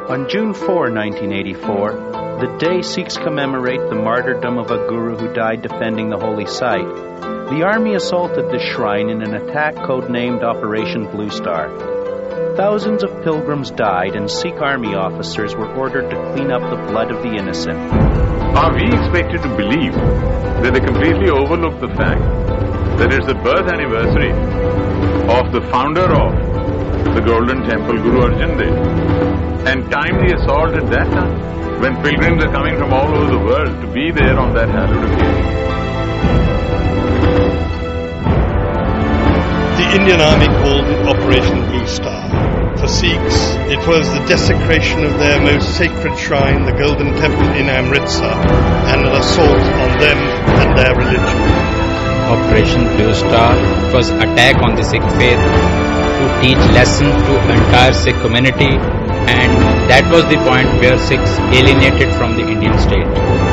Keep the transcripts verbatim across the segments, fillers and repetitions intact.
On June fourth, nineteen eighty-four, the day Sikhs commemorate the martyrdom of a guru who died defending the holy site, the army assaulted the shrine in an attack codenamed Operation Blue Star. Thousands of pilgrims died and Sikh army officers were ordered to clean up the blood of the innocent. Are we expected to believe that they completely overlooked the fact that it's the birth anniversary of the founder of the Golden Temple, Guru Arjan Dev, and time the assault at that time, when pilgrims are coming from all over the world to be there on that hallowed occasion? The Indian Army called it Operation Blue Star. For Sikhs, it was the desecration of their most sacred shrine, the Golden Temple in Amritsar, and an assault on them and their religion. Operation Blue Star was attack on the Sikh faith to teach lesson to entire Sikh community, and that was the point where Sikhs alienated from the Indian state.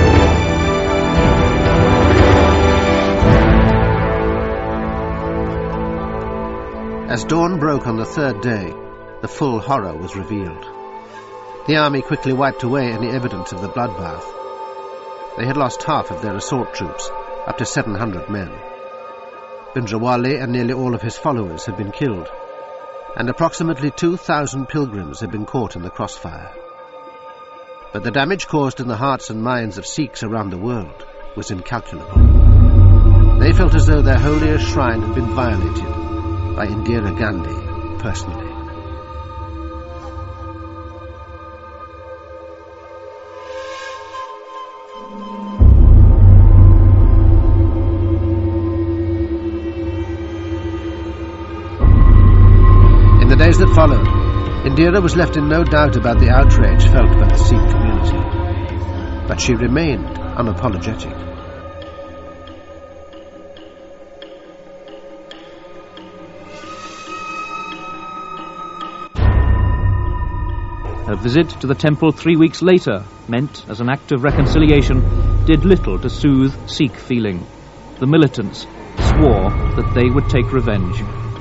As dawn broke on the third day, the full horror was revealed. The army quickly wiped away any evidence of the bloodbath. They had lost half of their assault troops, up to seven hundred men. Bhindranwale and nearly all of his followers had been killed, and approximately two thousand pilgrims had been caught in the crossfire. But the damage caused in the hearts and minds of Sikhs around the world was incalculable. They felt as though their holiest shrine had been violated by Indira Gandhi personally. In the days that followed, Indira was left in no doubt about the outrage felt by the Sikh community, but she remained unapologetic. Her visit to the temple three weeks later, meant as an act of reconciliation, did little to soothe Sikh feeling. The militants swore that they would take revenge.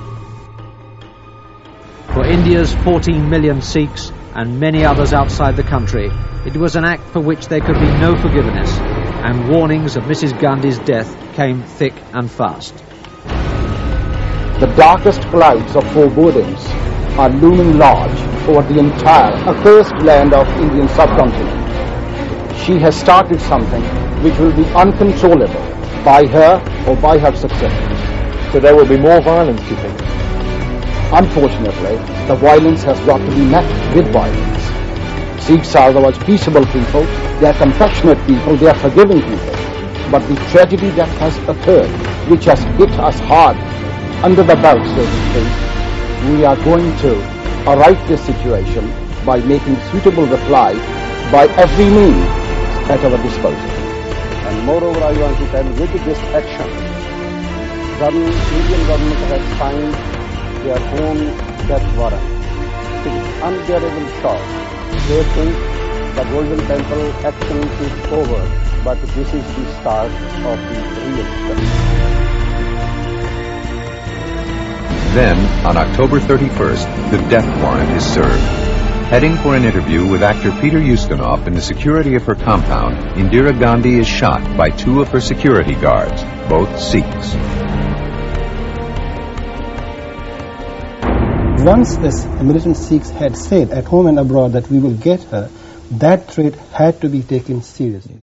For India's fourteen million Sikhs and many others outside the country, it was an act for which there could be no forgiveness, and warnings of Missus Gandhi's death came thick and fast. The darkest clouds of forebodings are looming large over the entire accursed land of Indian subcontinent. She has started something which will be uncontrollable by her or by her successors. So there will be more violence, do you think? Unfortunately, the violence has got to be met with violence. Sikhs are otherwise peaceable people, they are compassionate people, they are forgiving people. But the tragedy that has occurred, which has hit us hard under the belt, so to speak, we are going to right this situation by making suitable reply by every means at our disposal. And moreover, I want to tell, with this action, the Indian government has signed their own death warrant. It is unbearable shock. They think the Golden Temple action is over, but this is the start of the real story. Then, on October thirty-first, the death warrant is served. Heading for an interview with actor Peter Ustinov in the security of her compound, Indira Gandhi is shot by two of her security guards, both Sikhs. Once this militant Sikhs had said at home and abroad that we will get her, that threat had to be taken seriously.